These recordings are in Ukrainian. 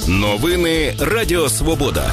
Новини Радіо Свобода.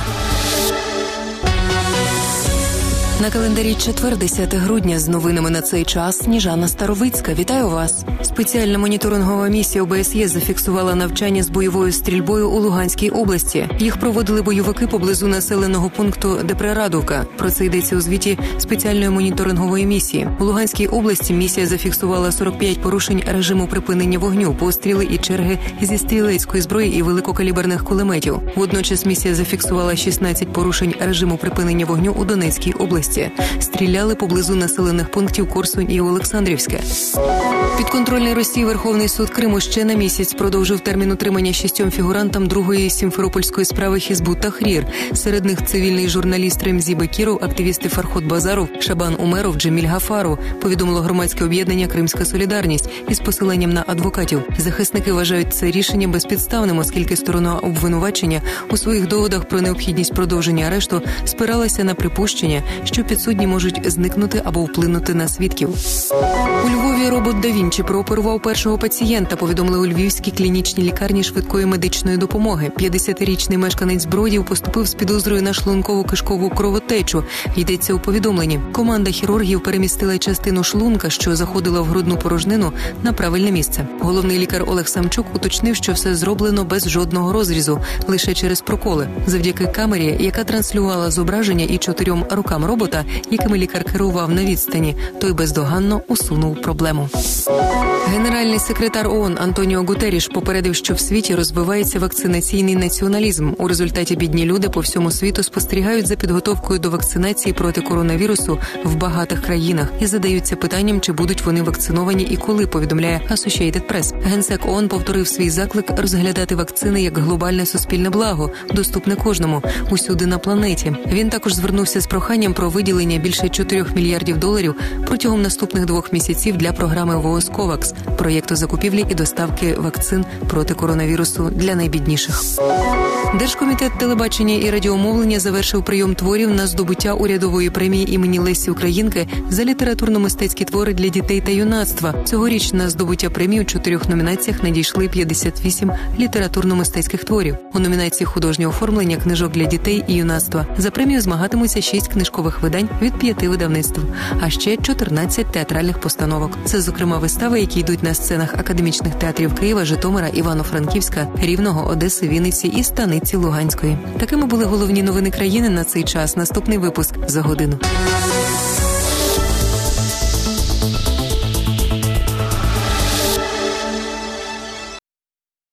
На календарі четвер, 10 грудня, з новинами на цей час Сніжана Старовицька. Вітаю вас. Спеціальна моніторингова місія ОБСЄ зафіксувала навчання з бойовою стрільбою у Луганській області. Їх проводили бойовики поблизу населеного пункту Депрерадовка. Про це йдеться у звіті спеціальної моніторингової місії. У Луганській області місія зафіксувала 45 порушень режиму припинення вогню, постріли і черги зі стрілецької зброї і великокаліберних кулеметів. Водночас місія зафіксувала 16 порушень режиму припинення вогню у Донецькій області. Стріляли поблизу населених пунктів Корсунь і Олександрівське. Підконтрольний Росії Верховний суд Криму ще на місяць продовжив термін утримання 6 фігурантам другої сімферопольської справи Хізбут Тахрір. Серед них цивільний журналіст Ремзі Бекіров, активісти Фархот Базаров, Шабан Умеров, Джеміль Гафаров, повідомило громадське об'єднання «Кримська солідарність» із посиланням на адвокатів. Захисники вважають це рішення безпідставним, оскільки сторона обвинувачення у своїх доводах про необхідність продовження арешту спиралася на припущення, що підсудні можуть зникнути або вплинути на свідків. У Львові робот Да Вінчі прооперував першого пацієнта, повідомили у Львівській клінічній лікарні швидкої медичної допомоги. 50-річний мешканець Бродів поступив з підозрою на шлунково-кишкову кровотечу. Йдеться у повідомленні. Команда хірургів перемістила частину шлунка, що заходила в грудну порожнину, на правильне місце. Головний лікар Олег Самчук уточнив, що все зроблено без жодного розрізу, лише через проколи. Завдяки камері, яка транслювала зображення, і 4 рукам робота, якими лікар керував на відстані, той бездоганно усунув проблему. Генеральний секретар ООН Антоніо Гутерріш попередив, що в світі розвивається вакцинаційний націоналізм. У результаті бідні люди по всьому світу спостерігають за підготовкою до вакцинації проти коронавірусу в багатих країнах і задаються питанням, чи будуть вони вакциновані і коли, повідомляє Associated Press. Генсек ООН повторив свій заклик розглядати вакцини як глобальне суспільне благо, доступне кожному, усюди на планеті. Він також звернувся з проханням про виділення більше $4 мільярдів протягом наступних 2 місяців для програми ВООЗ COVAX, проєкту закупівлі і доставки вакцин проти коронавірусу для найбідніших. Держкомітет телебачення і радіомовлення завершив прийом творів на здобуття урядової премії імені Лесі Українки за літературно-мистецькі твори для дітей та юнацтва. Цьогоріч на здобуття премії у 4 номінаціях надійшли 58 літературно-мистецьких творів. У номінації «Художнє оформлення книжок для дітей і юнацтва» за премію змагатимуться 6 книжкових видань від 5 видавництв, а ще 14 театральних постановок. Це, зокрема, вистави, які йдуть на сценах академічних театрів Києва, Житомира, Івано-Франківська, Рівного, Одеси, Вінниці і Станиці Луганської. Такими були головні новини країни на цей час. Наступний випуск за годину.